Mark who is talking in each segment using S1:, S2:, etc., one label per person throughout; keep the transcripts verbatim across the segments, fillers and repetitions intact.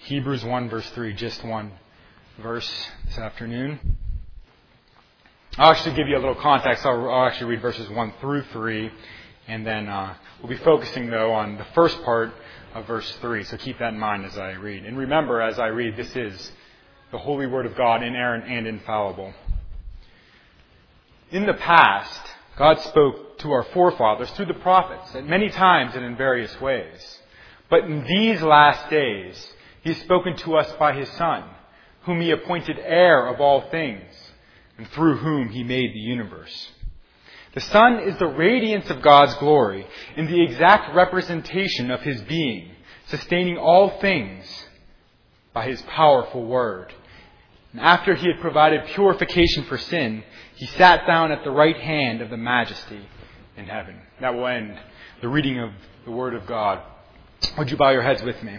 S1: Hebrews one, verse three, just one verse this afternoon. I'll actually give you a little context. I'll, I'll actually read verses one through three, and then uh, we'll be focusing, though, on the first part of verse three. So keep that in mind as I read. And remember, as I read, this is the holy word of God, inerrant and infallible. In the past, God spoke to our forefathers through the prophets at many times and in various ways. But in these last days, He has spoken to us by His Son, whom He appointed heir of all things, and through whom He made the universe. The Son is the radiance of God's glory and the exact representation of His being, sustaining all things by His powerful word. And after He had provided purification for sin, He sat down at the right hand of the Majesty in heaven. That will end the reading of the Word of God. Would you bow your heads with me?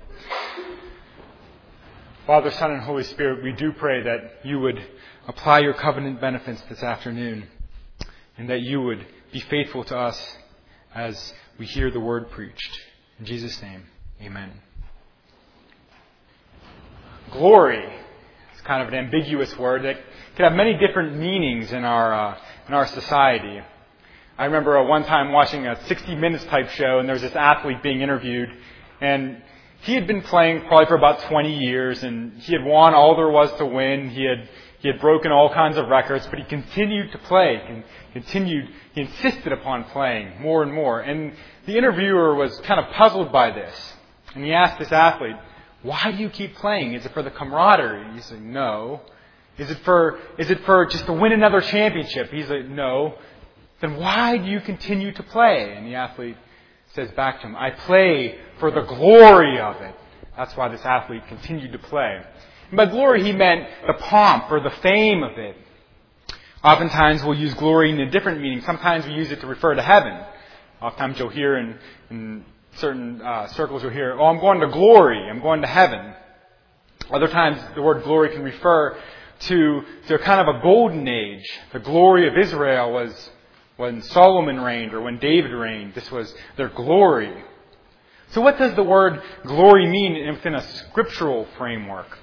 S1: Father, Son, and Holy Spirit, we do pray that you would apply your covenant benefits this afternoon, and that you would be faithful to us as we hear the word preached. In Jesus' name, amen. Glory is kind of an ambiguous word that can have many different meanings in our uh, in our society. I remember uh, one time watching a sixty minutes type show, and there was this athlete being interviewed, and he had been playing probably for about twenty years, and he had won all there was to win. He had he had broken all kinds of records, but he continued to play, and continued. He insisted upon playing more and more. And the interviewer was kind of puzzled by this, and he asked this athlete, "Why do you keep playing? Is it for the camaraderie?" And he said, "No." Is it for is it for just to win another championship? He's like, "No." Then why do you continue to play? And the athlete says back to him, "I play for the glory of it." That's why this athlete continued to play. And by glory, he meant the pomp or the fame of it. Oftentimes, we'll use glory in a different meaning. Sometimes we use it to refer to heaven. Oftentimes, you'll hear in, in certain uh, circles, you'll hear, "Oh, I'm going to glory. I'm going to heaven." Other times, the word glory can refer to, to kind of a golden age. The glory of Israel was when Solomon reigned or when David reigned. This was their glory. So what does the word glory mean within a scriptural framework?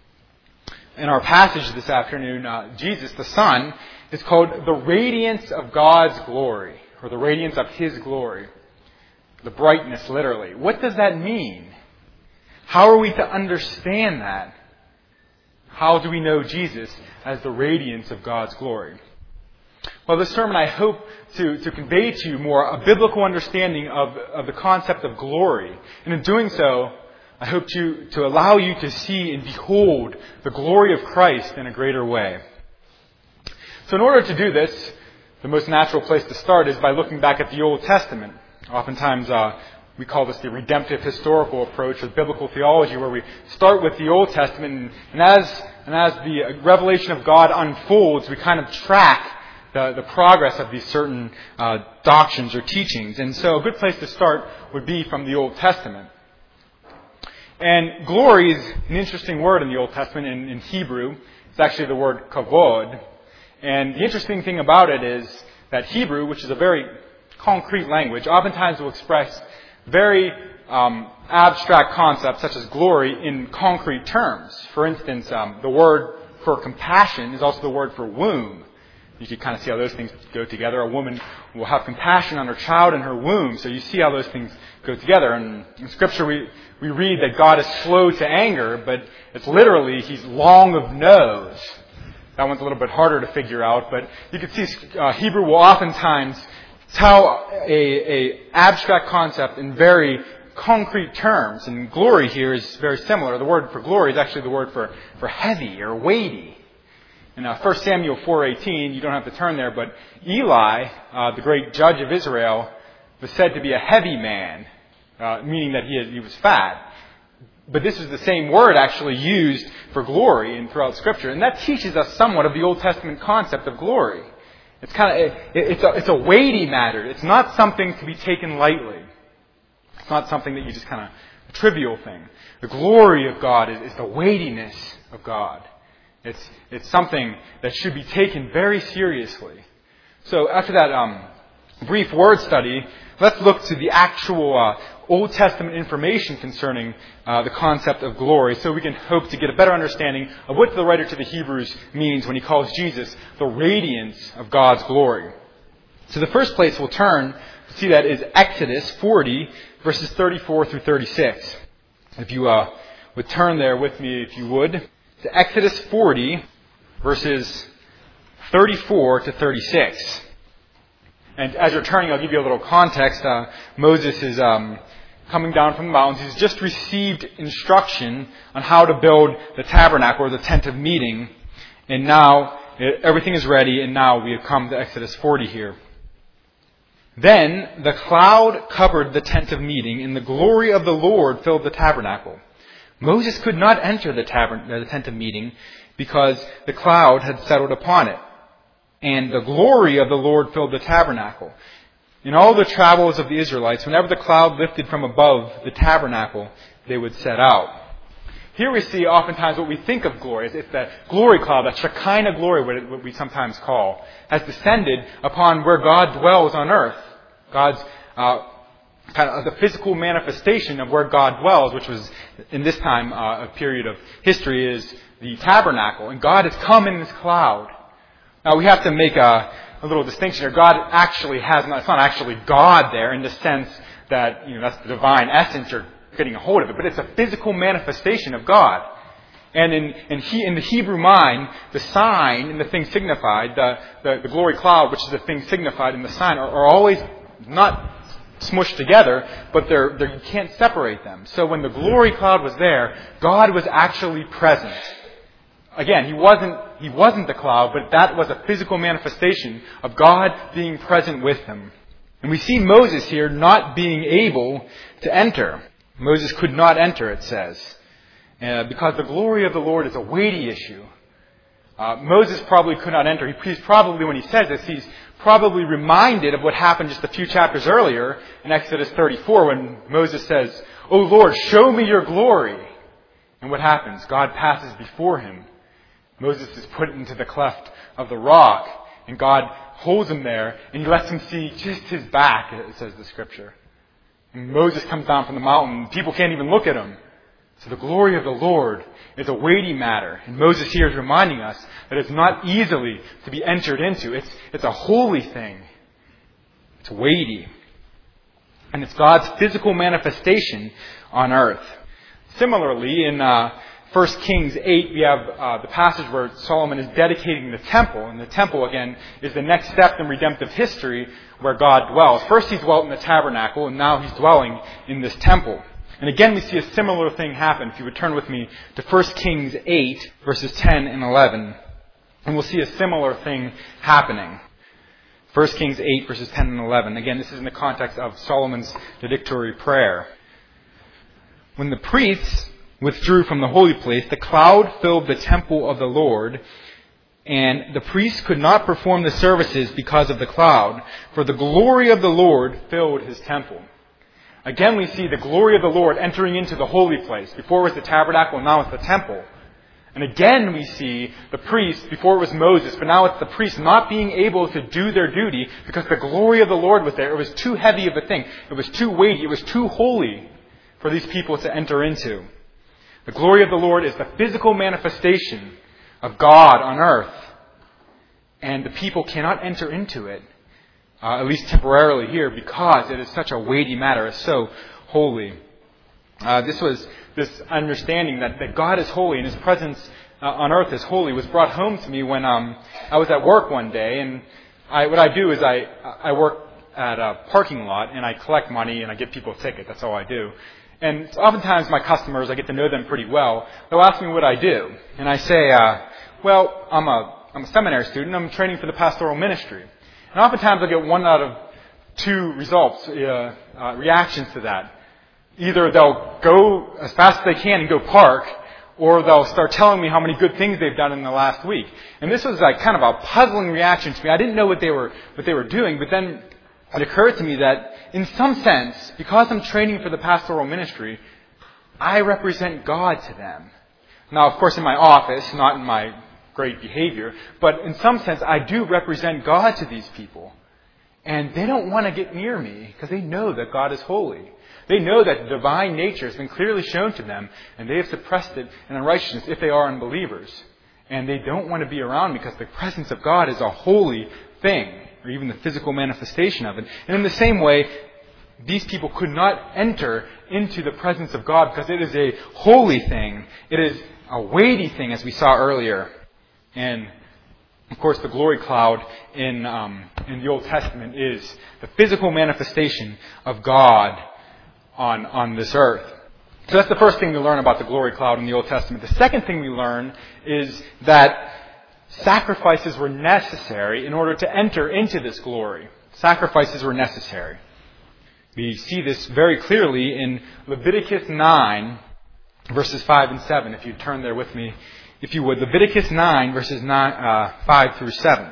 S1: In our passage this afternoon, uh, Jesus, the Son, is called the radiance of God's glory, or the radiance of His glory. The brightness, literally. What does that mean? How are we to understand that? How do we know Jesus as the radiance of God's glory? Well, this sermon, I hope to, to convey to you more a biblical understanding of, of the concept of glory. And in doing so, I hope to, to allow you to see and behold the glory of Christ in a greater way. So in order to do this, the most natural place to start is by looking back at the Old Testament. Oftentimes, uh, we call this the redemptive historical approach of biblical theology, where we start with the Old Testament, and, and as and as the revelation of God unfolds, we kind of track The, the progress of these certain uh, doctrines or teachings. And so a good place to start would be from the Old Testament. And glory is an interesting word in the Old Testament. In, in Hebrew, it's actually the word kavod. And the interesting thing about it is that Hebrew, which is a very concrete language, oftentimes will express very um, abstract concepts such as glory in concrete terms. For instance, um, the word for compassion is also the word for womb. You can kind of see how those things go together. A woman will have compassion on her child in her womb. So you see how those things go together. And in Scripture, we, we read that God is slow to anger, but it's literally He's long of nose. That one's a little bit harder to figure out. But you can see uh, Hebrew will oftentimes tell a, a abstract concept in very concrete terms. And glory here is very similar. The word for glory is actually the word for, for heavy or weighty. In uh, First Samuel four eighteen, you don't have to turn there, but Eli, uh, the great judge of Israel, was said to be a heavy man, uh, meaning that he, had, he was fat. But this is the same word actually used for glory and throughout Scripture, and that teaches us somewhat of the Old Testament concept of glory. It's kind of it, it's a it's a weighty matter. It's not something to be taken lightly. It's not something that you just kind of a trivial thing. The glory of God is, is the weightiness of God. It's it's something that should be taken very seriously. So after that um, brief word study, let's look to the actual uh, Old Testament information concerning uh, the concept of glory, so we can hope to get a better understanding of what the writer to the Hebrews means when he calls Jesus the radiance of God's glory. So the first place we'll turn to see that is Exodus forty, verses thirty-four through thirty-six. If you uh, would turn there with me, if you would, to Exodus forty, verses thirty-four to thirty-six. And as you're turning, I'll give you a little context. Uh, Moses is um, coming down from the mountains. He's just received instruction on how to build the tabernacle, or the tent of meeting. And now it, everything is ready, and now we have come to Exodus forty here. Then the cloud covered the tent of meeting, and the glory of the Lord filled the tabernacle. Moses could not enter the, tabern- the tent of meeting because the cloud had settled upon it. And the glory of the Lord filled the tabernacle. In all the travels of the Israelites, whenever the cloud lifted from above the tabernacle, they would set out. Here we see oftentimes what we think of glory. It's that glory cloud, that Shekinah glory, what we sometimes call, has descended upon where God dwells on earth. God's uh, kind of the physical manifestation of where God dwells, which was in this time uh, a period of history, is the tabernacle. And God has come in this cloud. Now we have to make a, a little distinction here. God actually has not, it's not actually God there in the sense that, you know, that's the divine essence you're getting a hold of it, but it's a physical manifestation of God. And in, in, he, in the Hebrew mind, the sign and the thing signified, the, the, the glory cloud, which is the thing signified, and the sign are, are always not smushed together, but they're, they're, you can't separate them. So when the glory cloud was there, God was actually present. Again, he wasn't, he wasn't the cloud, but that was a physical manifestation of God being present with him. And we see Moses here not being able to enter. Moses could not enter, it says, uh, because the glory of the Lord is a weighty issue. Uh, Moses probably could not enter. He, he's probably, when he says this, he's probably reminded of what happened just a few chapters earlier in Exodus thirty-four when Moses says, "O Lord, show me your glory." And what happens? God passes before him. Moses is put into the cleft of the rock, and God holds him there, and he lets him see just his back, it says the scripture. And Moses comes down from the mountain. People can't even look at him. So the glory of the Lord is a weighty matter. And Moses here is reminding us that it's not easily to be entered into. It's, it's a holy thing. It's weighty. And it's God's physical manifestation on earth. Similarly, in uh, First Kings eight, we have uh, the passage where Solomon is dedicating the temple. And the temple, again, is the next step in redemptive history where God dwells. First he dwelt in the tabernacle, and now he's dwelling in this temple. And again, we see a similar thing happen. If you would turn with me to First Kings eight, verses ten and eleven. And we'll see a similar thing happening. First Kings eight, verses ten and eleven. Again, this is in the context of Solomon's dedicatory prayer. When the priests withdrew from the holy place, the cloud filled the temple of the Lord, and the priests could not perform the services because of the cloud, for the glory of the Lord filled his temple. Again, we see the glory of the Lord entering into the holy place. Before it was the tabernacle, now it's the temple. And again, we see the priests, before it was Moses, but now it's the priests not being able to do their duty because the glory of the Lord was there. It was too heavy of a thing. It was too weighty. It was too holy for these people to enter into. The glory of the Lord is the physical manifestation of God on earth. And the people cannot enter into it. Uh, at least temporarily here, because it is such a weighty matter. It's so holy. Uh, this was this understanding that, that God is holy and his presence uh, on earth is holy was brought home to me when um, I was at work one day. And I, what I do is I, I work at a parking lot and I collect money and I give people tickets. That's all I do. And oftentimes my customers, I get to know them pretty well. They'll ask me what I do. And I say, uh, well, I'm a, I'm a seminary student. I'm training for the pastoral ministry. And oftentimes I'll get one out of two results, uh, uh, reactions to that. Either they'll go as fast as they can and go park, or they'll start telling me how many good things they've done in the last week. And this was like kind of a puzzling reaction to me. I didn't know what they were what they were doing, but then it occurred to me that in some sense, because I'm training for the pastoral ministry, I represent God to them. Now, of course, in my office, not in my great behavior, but in some sense, I do represent God to these people. And they don't want to get near me because they know that God is holy. They know that the divine nature has been clearly shown to them, and they have suppressed it in unrighteousness if they are unbelievers. And they don't want to be around me because the presence of God is a holy thing, or even the physical manifestation of it. And in the same way, these people could not enter into the presence of God because it is a holy thing. It is a weighty thing, as we saw earlier. And, of course, the glory cloud in um, in the Old Testament is the physical manifestation of God on, on this earth. So that's the first thing we learn about the glory cloud in the Old Testament. The second thing we learn is that sacrifices were necessary in order to enter into this glory. Sacrifices were necessary. We see this very clearly in Leviticus nine, verses five and seven. If you turn there with me, if you would. Leviticus nine, verses nine, uh, five through seven.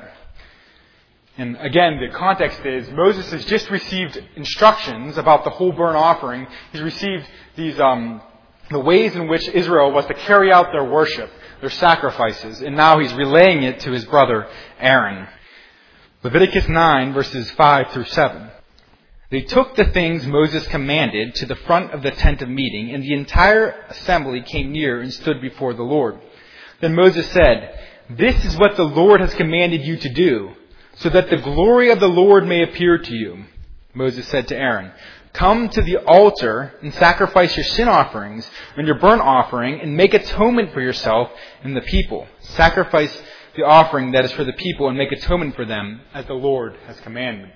S1: And again, the context is Moses has just received instructions about the whole burnt offering. He's received these um, the ways in which Israel was to carry out their worship, their sacrifices, and now he's relaying it to his brother Aaron. Leviticus nine, verses five through seven. They took the things Moses commanded to the front of the tent of meeting, and the entire assembly came near and stood before the Lord. Then Moses said, "This is what the Lord has commanded you to do, so that the glory of the Lord may appear to you." Moses said to Aaron, "Come to the altar and sacrifice your sin offerings and your burnt offering and make atonement for yourself and the people. Sacrifice the offering that is for the people and make atonement for them as the Lord has commanded."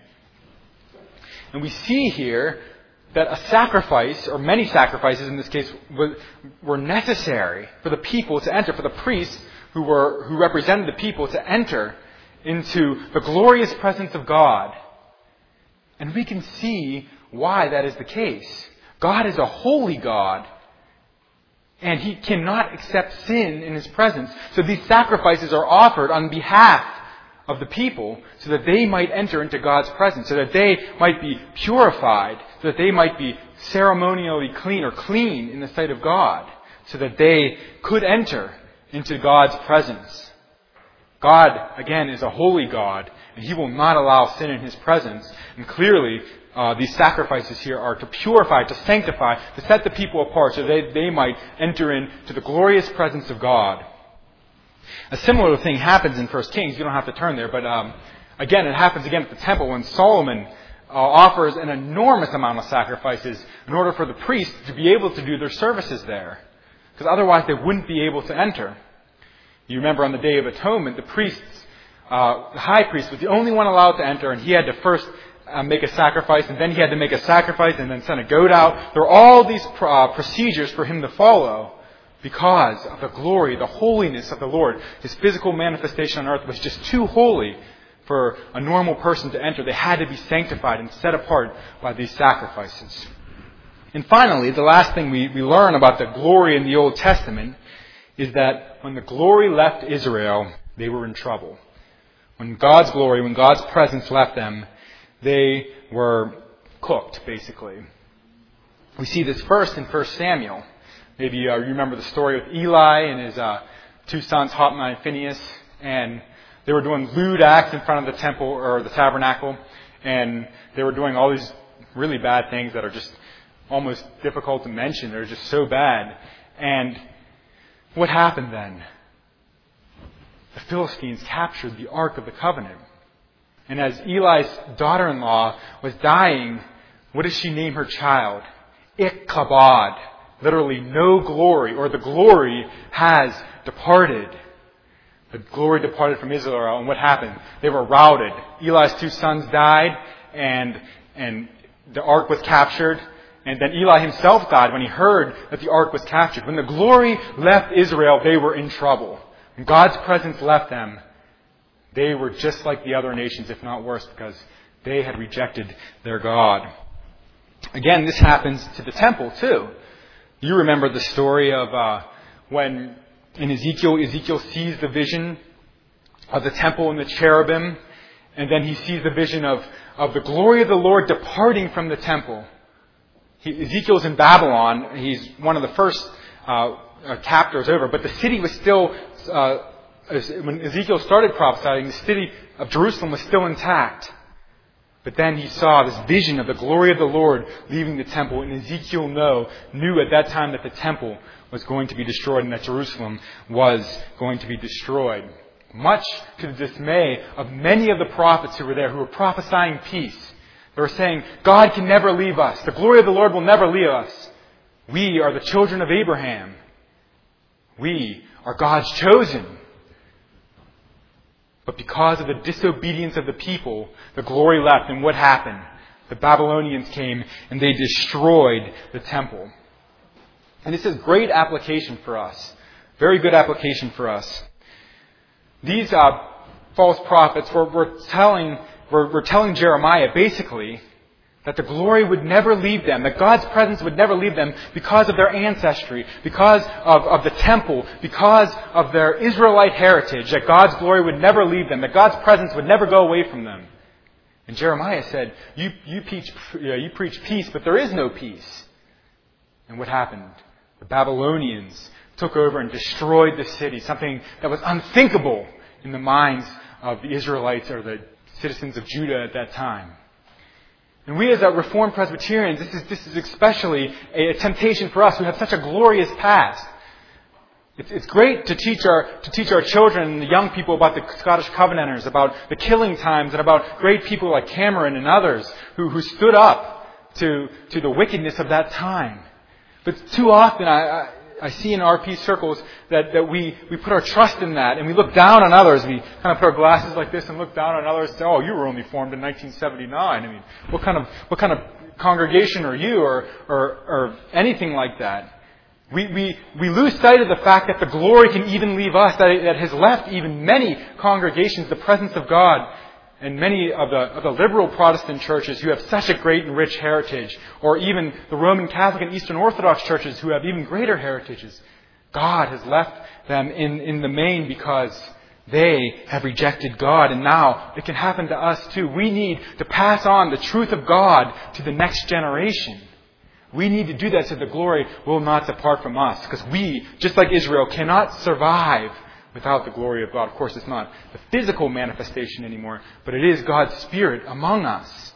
S1: And we see here that a sacrifice, or many sacrifices in this case, were necessary for the people to enter, for the priests who were who represented the people to enter into the glorious presence of God. And we can see why that is the case. God is a holy God, and He cannot accept sin in His presence. So these sacrifices are offered on behalf of the people so that they might enter into God's presence, so that they might be purified, so that they might be ceremonially clean or clean in the sight of God, so that they could enter into God's presence. God, again, is a holy God, and He will not allow sin in His presence. And clearly, uh, these sacrifices here are to purify, to sanctify, to set the people apart so they, they might enter into the glorious presence of God. A similar thing happens in First Kings. You don't have to turn there, but um, again, it happens again at the temple when Solomon uh, offers an enormous amount of sacrifices in order for the priests to be able to do their services there. Because otherwise they wouldn't be able to enter. You remember on the Day of Atonement, the priests, uh, the high priest was the only one allowed to enter, and he had to first uh, make a sacrifice, and then he had to make a sacrifice, and then send a goat out. There were all these uh, procedures for him to follow because of the glory, the holiness of the Lord. His physical manifestation on earth was just too holy for a normal person to enter. They had to be sanctified and set apart by these sacrifices. And finally, the last thing we, we learn about the glory in the Old Testament is that when the glory left Israel, they were in trouble. When God's glory, when God's presence left them, they were cooked, basically. We see this first in First Samuel. Maybe uh, you remember the story with Eli and his uh, two sons, Hophni and Phinehas, and they were doing lewd acts in front of the temple or the tabernacle, and they were doing all these really bad things that are just almost difficult to mention. They're just so bad. And what happened then? The Philistines captured the Ark of the Covenant. And as Eli's daughter-in-law was dying, what does she name her child? Ichabod. Literally, no glory, or the glory has departed. The glory departed from Israel, and what happened? They were routed. Eli's two sons died, and and the ark was captured. And then Eli himself died when he heard that the ark was captured. When the glory left Israel, they were in trouble. When God's presence left them, they were just like the other nations, if not worse, because they had rejected their God. Again, this happens to the temple, too. You remember the story of uh, when in Ezekiel, Ezekiel sees the vision of the temple and the cherubim, and then he sees the vision of, of the glory of the Lord departing from the temple. He, Ezekiel's in Babylon. He's one of the first uh, uh, captors over, but the city was still, uh, as, when Ezekiel started prophesying, the city of Jerusalem was still intact. But But then he saw this vision of the glory of the Lord leaving the temple. And Ezekiel know, knew at that time that the temple was going to be destroyed and that Jerusalem was going to be destroyed. Much to the dismay of many of the prophets who were there, who were prophesying peace. They were saying, God can never leave us. The glory of the Lord will never leave us. We are the children of Abraham. We are God's chosen. But because of the disobedience of the people, the glory left. And what happened? The Babylonians came and they destroyed the temple. And this is great application for us. Very good application for us. These uh, false prophets were, were telling were, were telling Jeremiah basically that the glory would never leave them, that God's presence would never leave them because of their ancestry, because of, of the temple, because of their Israelite heritage, that God's glory would never leave them, that God's presence would never go away from them. And Jeremiah said, you, you, preach, you preach peace, but there is no peace. And what happened? The Babylonians took over and destroyed the city, something that was unthinkable in the minds of the Israelites or the citizens of Judah at that time. And we as a Reformed Presbyterians, this is, this is especially a temptation for us who have such a glorious past. It's, it's great to teach our to teach our children and the young people about the Scottish Covenanters, about the killing times, and about great people like Cameron and others who, who stood up to, to the wickedness of that time. But too often I, I, I see in R P circles that, that we, we put our trust in that and we look down on others. We kind of put our glasses like this and look down on others and say, oh, you were only formed in nineteen seventy-nine. I mean, what kind of what kind of congregation are you or or, or anything like that? We, we, we lose sight of the fact that the glory can even leave us, that it that has left even many congregations the presence of God. And many of the, of the liberal Protestant churches who have such a great and rich heritage, or even the Roman Catholic and Eastern Orthodox churches who have even greater heritages, God has left them in, in the main because they have rejected God. And now it can happen to us too. We need to pass on the truth of God to the next generation. We need to do that so the glory will not depart from us. Because we, just like Israel, cannot survive without the glory of God. Of course, it's not the physical manifestation anymore, but it is God's Spirit among us.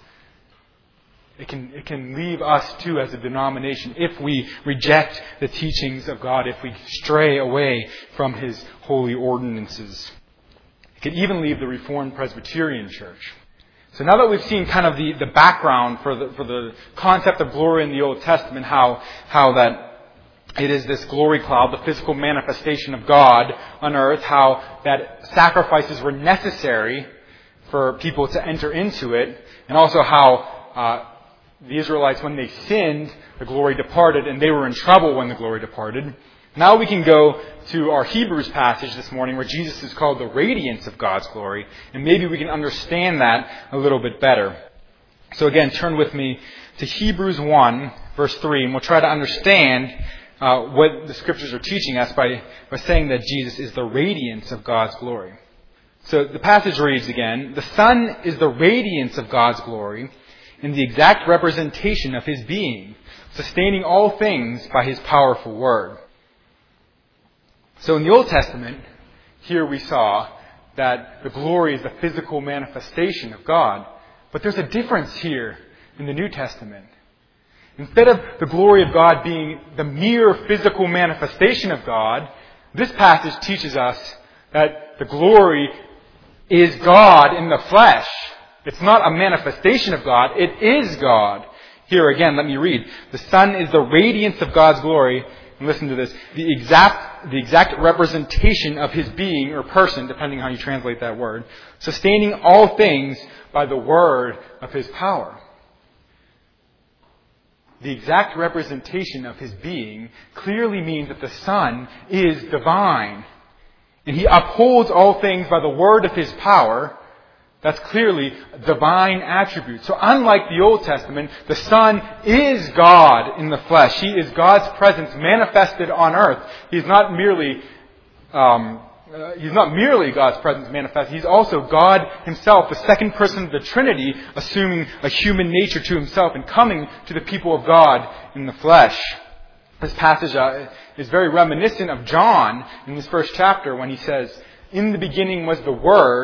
S1: It can, it can leave us too as a denomination if we reject the teachings of God, if we stray away from His holy ordinances. It can even leave the Reformed Presbyterian Church. So now that we've seen kind of the, the background for the, for the concept of glory in the Old Testament, how, how that it is this glory cloud, the physical manifestation of God on earth, how that sacrifices were necessary for people to enter into it, and also how uh, the Israelites, when they sinned, the glory departed, and they were in trouble when the glory departed. Now we can go to our Hebrews passage this morning where Jesus is called the radiance of God's glory, and maybe we can understand that a little bit better. So again, turn with me to Hebrews one, verse three, and we'll try to understand Uh, what the Scriptures are teaching us by, by saying that Jesus is the radiance of God's glory. So the passage reads again, the Son is the radiance of God's glory and the exact representation of His being, sustaining all things by His powerful word. So in the Old Testament, here we saw that the glory is the physical manifestation of God. But there's a difference here in the New Testament. Instead of the glory of God being the mere physical manifestation of God, this passage teaches us that the glory is God in the flesh. It's not a manifestation of God. It is God. Here again, let me read. The Son is the radiance of God's glory. And listen to this. The exact, the exact representation of His being or person, depending on how you translate that word, sustaining all things by the word of His power. The exact representation of His being clearly means that the Son is divine. And He upholds all things by the word of His power. That's clearly divine attribute. So unlike the Old Testament, the Son is God in the flesh. He is God's presence manifested on earth. He's not merely... Um, Uh, he's not merely God's presence manifest. He's also God Himself, the second person of the Trinity, assuming a human nature to Himself and coming to the people of God in the flesh. This passage uh, is very reminiscent of John in this first chapter when he says, "In the beginning was the Word,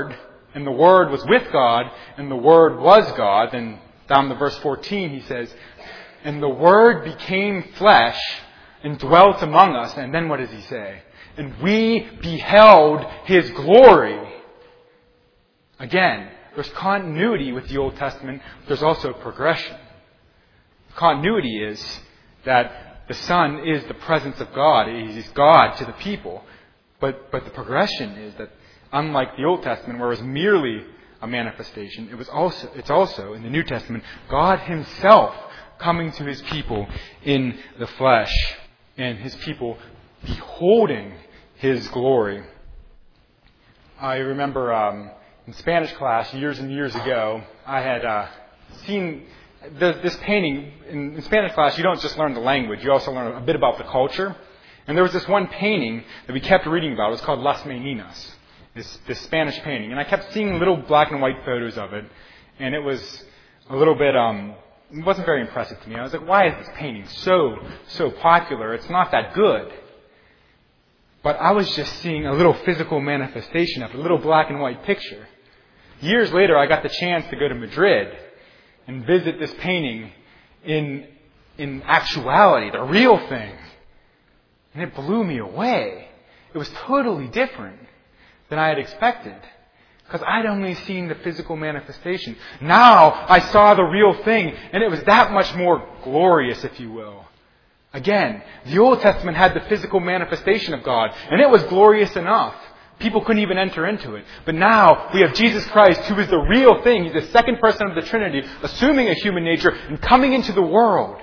S1: and the Word was with God, and the Word was God. Then down to verse fourteen, he says, and the Word became flesh and dwelt among us. And then what does he say? And we beheld His glory. Again, there's continuity with the Old Testament. There's also progression. The continuity is that the Son is the presence of God. He's God to the people. But, but the progression is that unlike the Old Testament, where it was merely a manifestation, it was also, it's also, in the New Testament, God Himself coming to His people in the flesh, and His people beholding His glory. I remember um, in Spanish class years and years ago, I had uh, seen this, this painting. In, in Spanish class, you don't just learn the language, you also learn a bit about the culture. And there was this one painting that we kept reading about. It was called Las Meninas, this, this Spanish painting. And I kept seeing little black and white photos of it. And it was a little bit, um, it wasn't very impressive to me. I was like, why is this painting so, so popular? It's not that good. But I was just seeing a little physical manifestation of it, a little black and white picture. Years later, I got the chance to go to Madrid and visit this painting in, in actuality, the real thing. And it blew me away. It was totally different than I had expected. Because I'd only seen the physical manifestation. Now I saw the real thing, and it was that much more glorious, if you will. Again, the Old Testament had the physical manifestation of God, and it was glorious enough. People couldn't even enter into it. But now we have Jesus Christ, who is the real thing. He's the second person of the Trinity, assuming a human nature and coming into the world.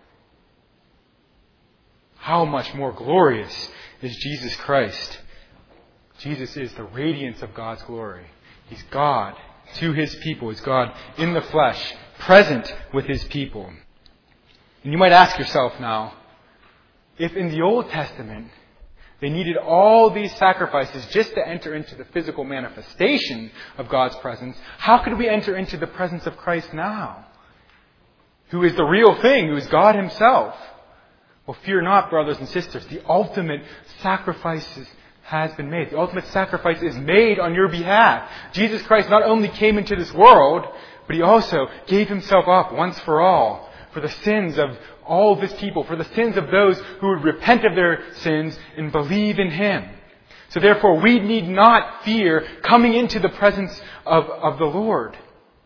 S1: How much more glorious is Jesus Christ? Jesus is the radiance of God's glory. He's God to His people. He's God in the flesh, present with His people. And you might ask yourself now, if in the Old Testament they needed all these sacrifices just to enter into the physical manifestation of God's presence, how could we enter into the presence of Christ now? Who is the real thing, who is God Himself? Well, fear not, brothers and sisters. The ultimate sacrifices has been made. The ultimate sacrifice is made on your behalf. Jesus Christ not only came into this world, but He also gave Himself up once for all for the sins of all of His people, for the sins of those who would repent of their sins and believe in Him. So therefore, we need not fear coming into the presence of, of the Lord.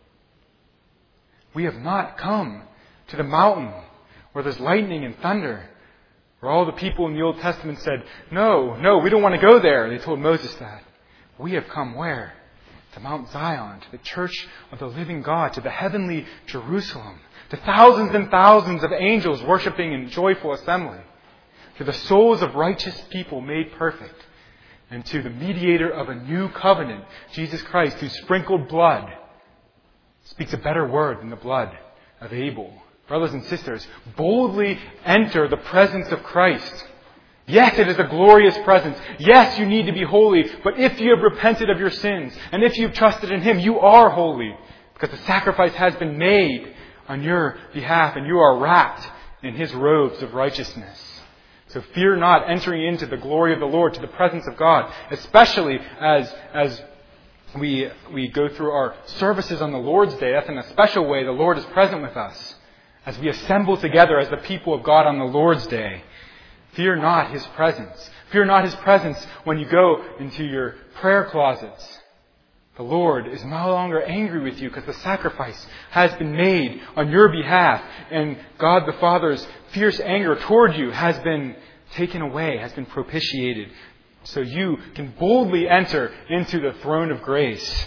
S1: We have not come to the mountain where there's lightning and thunder, where all the people in the Old Testament said, no, no, we don't want to go there. They told Moses that. We have come where? To Mount Zion, to the church of the living God, to the heavenly Jerusalem, to thousands and thousands of angels worshiping in joyful assembly, to the souls of righteous people made perfect, and to the mediator of a new covenant, Jesus Christ, who sprinkled blood, speaks a better word than the blood of Abel. Brothers and sisters, boldly enter the presence of Christ. Yes, it is a glorious presence. Yes, you need to be holy. But if you have repented of your sins, and if you've trusted in Him, you are holy. Because the sacrifice has been made on your behalf, and you are wrapped in His robes of righteousness. So fear not entering into the glory of the Lord, to the presence of God, especially as, as we, we go through our services on the Lord's Day. That's in a special way the Lord is present with us. As we assemble together as the people of God on the Lord's Day, fear not His presence. Fear not His presence when you go into your prayer closets. The Lord is no longer angry with you because the sacrifice has been made on your behalf. And God the Father's fierce anger toward you has been taken away, has been propitiated. So you can boldly enter into the throne of grace.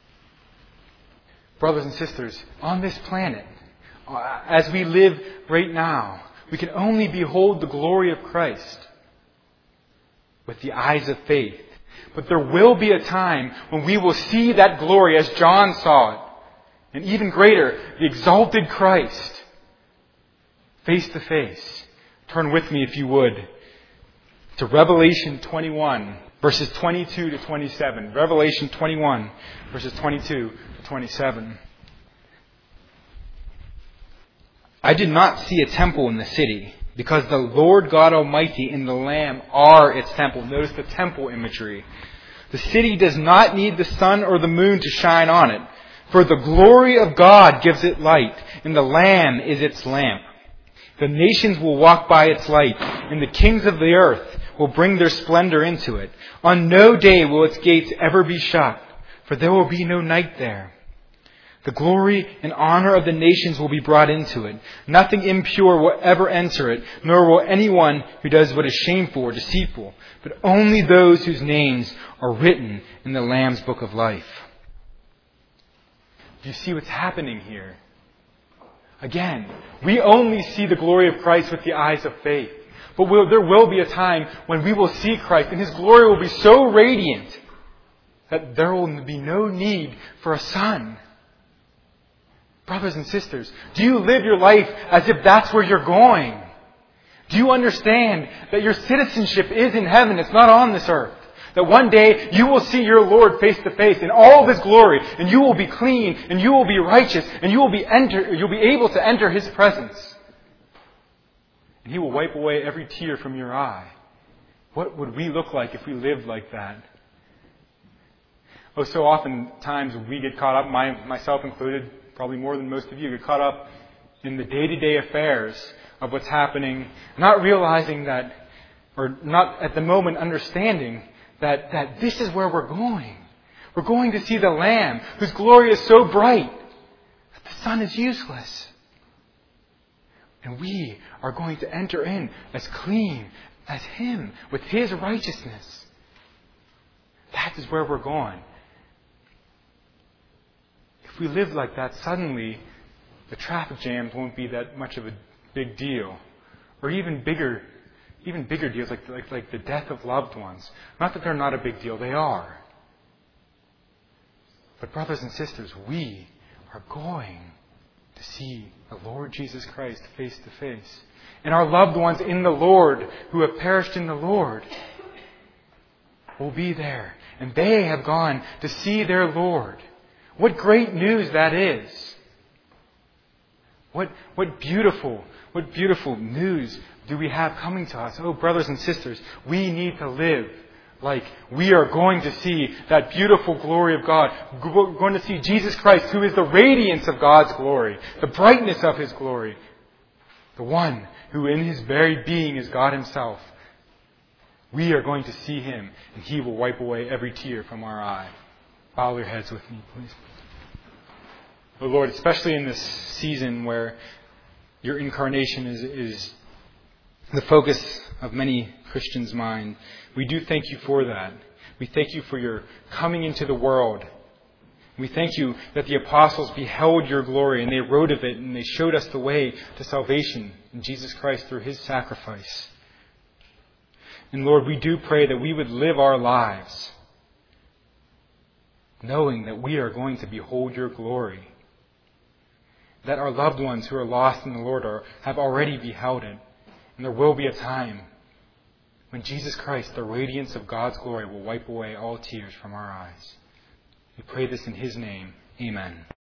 S1: Brothers and sisters, on this planet, as we live right now, we can only behold the glory of Christ with the eyes of faith. But there will be a time when we will see that glory as John saw it. And even greater, the exalted Christ, face to face. Turn with me, if you would, to Revelation twenty-one, verses twenty-two to twenty-seven. Revelation twenty-one, verses twenty-two to twenty-seven. I did not see a temple in the city, because the Lord God Almighty and the Lamb are its temple. Notice the temple imagery. The city does not need the sun or the moon to shine on it, for the glory of God gives it light, and the Lamb is its lamp. The nations will walk by its light, and the kings of the earth will bring their splendor into it. On no day will its gates ever be shut, for there will be no night there. The glory and honor of the nations will be brought into it. Nothing impure will ever enter it, nor will anyone who does what is shameful or deceitful, but only those whose names are written in the Lamb's book of life. Do you see what's happening here? Again, we only see the glory of Christ with the eyes of faith. But we'll, there will be a time when we will see Christ, and His glory will be so radiant that there will be no need for a sun. Brothers and sisters, do you live your life as if that's where you're going? Do you understand that your citizenship is in heaven? It's not on this earth. That one day you will see your Lord face to face in all of His glory, and you will be clean, and you will be righteous, and you will be enter, you'll be able to enter His presence. And He will wipe away every tear from your eye. What would we look like if we lived like that? Oh, so often times we get caught up, my, myself included, probably more than most of you, get caught up in the day-to-day affairs of what's happening, not realizing that, or not at the moment understanding that, that this is where we're going. We're going to see the Lamb, whose glory is so bright that the sun is useless. And we are going to enter in as clean as Him, with His righteousness. That is where we're going. If we live like that, suddenly the traffic jams won't be that much of a big deal. Or even bigger, even bigger deals like, like, like the death of loved ones. Not that they're not a big deal, they are. But brothers and sisters, we are going to see the Lord Jesus Christ face to face. And our loved ones in the Lord, who have perished in the Lord, will be there. And they have gone to see their Lord. What great news that is. What, what beautiful, what beautiful news do we have coming to us? Oh, brothers and sisters, we need to live like we are going to see that beautiful glory of God. We're going to see Jesus Christ, who is the radiance of God's glory, the brightness of His glory. The one who in His very being is God Himself. We are going to see Him, and He will wipe away every tear from our eye. Bow your heads with me, please. Oh Lord, especially in this season where your incarnation is, is the focus of many Christians' mind, we do thank you for that. We thank you for your coming into the world. We thank you that the apostles beheld your glory and they wrote of it and they showed us the way to salvation in Jesus Christ through His sacrifice. And Lord, we do pray that we would live our lives knowing that we are going to behold your glory. That our loved ones who are lost in the Lord are, have already beheld it. And there will be a time when Jesus Christ, the radiance of God's glory, will wipe away all tears from our eyes. We pray this in His name. Amen.